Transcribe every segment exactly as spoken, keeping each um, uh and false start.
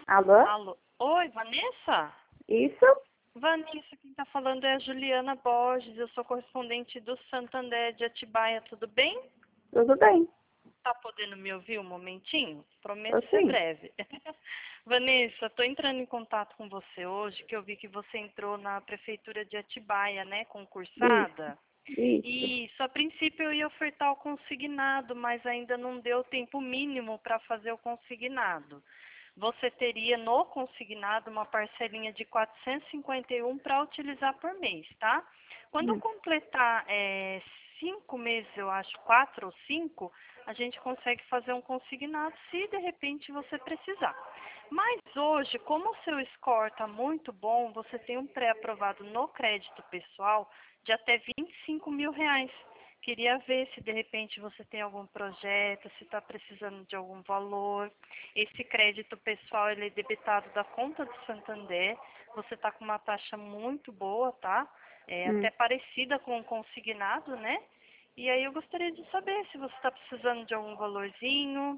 Alô? Alô. Oi, Vanessa? Isso? Vanessa, quem tá falando é a Juliana Borges. Eu sou correspondente do Santander de Atibaia. Tudo bem? Tudo bem. Tá podendo me ouvir um momentinho? Tô Prometo ser sim. breve. Vanessa, tô entrando em contato com você hoje, que eu vi que você entrou na Prefeitura de Atibaia, né, concursada. Isso. Isso, a princípio eu ia ofertar o consignado, mas ainda não deu tempo mínimo para fazer o consignado. Você teria no consignado uma parcelinha de quatrocentos e cinquenta e um para utilizar por mês, tá? Quando Hum. completar é, cinco meses, eu acho, quatro ou cinco, a gente consegue fazer um consignado se de repente você precisar. Mas hoje, como o seu score está muito bom, você tem um pré-aprovado no crédito pessoal de até vinte e cinco mil reais. Queria ver se de repente você tem algum projeto, se está precisando de algum valor. Esse crédito pessoal ele é debitado da conta do Santander. Você está com uma taxa muito boa, tá? É Hum. até parecida com o consignado, né? E aí eu gostaria de saber se você está precisando de algum valorzinho.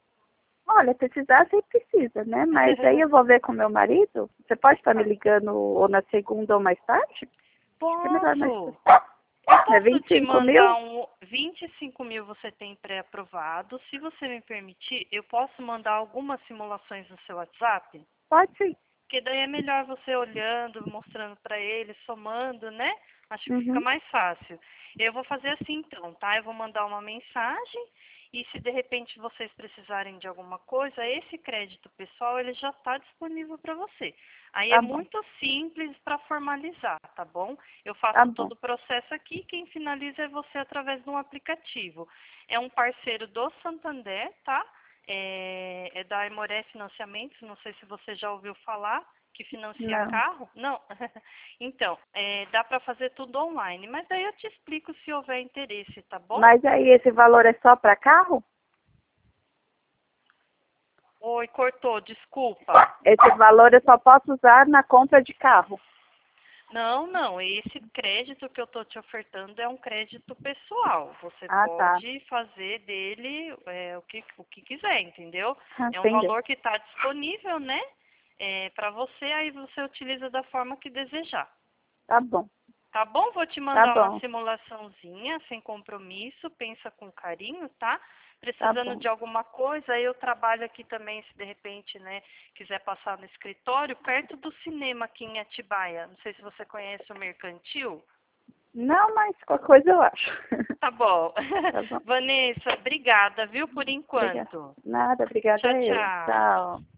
Olha, precisar sempre precisa, né? Mas aí eu vou ver com meu marido. Você pode estar me Tá. ligando ou na segunda ou mais tarde? Acho que é melhor mais Posso? tarde. Eu É posso vinte e te cinco mil? mandar um vinte e cinco mil você tem pré-aprovado. Se você me permitir, eu posso mandar algumas simulações no seu WhatsApp? Pode sim. Porque daí é melhor você olhando, mostrando para ele, somando, né? Acho que fica Uhum. mais fácil. Eu vou fazer assim então, tá? Eu vou mandar uma mensagem e se de repente vocês precisarem de alguma coisa, esse crédito pessoal ele já está disponível para você. Aí é Tá bom. muito simples para formalizar, tá bom? Eu Tá faço bom. todo o processo aqui, quem finaliza é você através de um aplicativo. É um parceiro do Santander, tá? É, é da Aimoré Financiamentos, não sei se você já ouviu falar, que financia Não. carro. Não? Então, é, dá para fazer tudo online, mas aí eu te explico se houver interesse, tá bom? Mas aí esse valor é só para carro? Oi, cortou, desculpa. Esse valor eu só posso usar na compra de carro. Não, não, esse crédito que eu estou te ofertando é um crédito pessoal. Você Ah, tá. pode fazer dele é, o, que, o que quiser, entendeu? Ah, É um entendi. valor que está disponível, né? É, para você, aí você utiliza da forma que desejar. Tá bom. Tá bom? Vou te Tá mandar uma bom. simulaçãozinha, sem compromisso, pensa com carinho, tá? Tá Precisando bom. de alguma coisa, eu trabalho aqui também, se de repente, né, quiser passar no escritório, perto do cinema aqui em Atibaia. Não sei se você conhece o Mercantil. Não, mas qualquer coisa eu acho. Tá bom. Tá bom. Vanessa, obrigada, viu, por Obrigada. enquanto. Nada, obrigada Tchau, a eu. tchau. Tchau.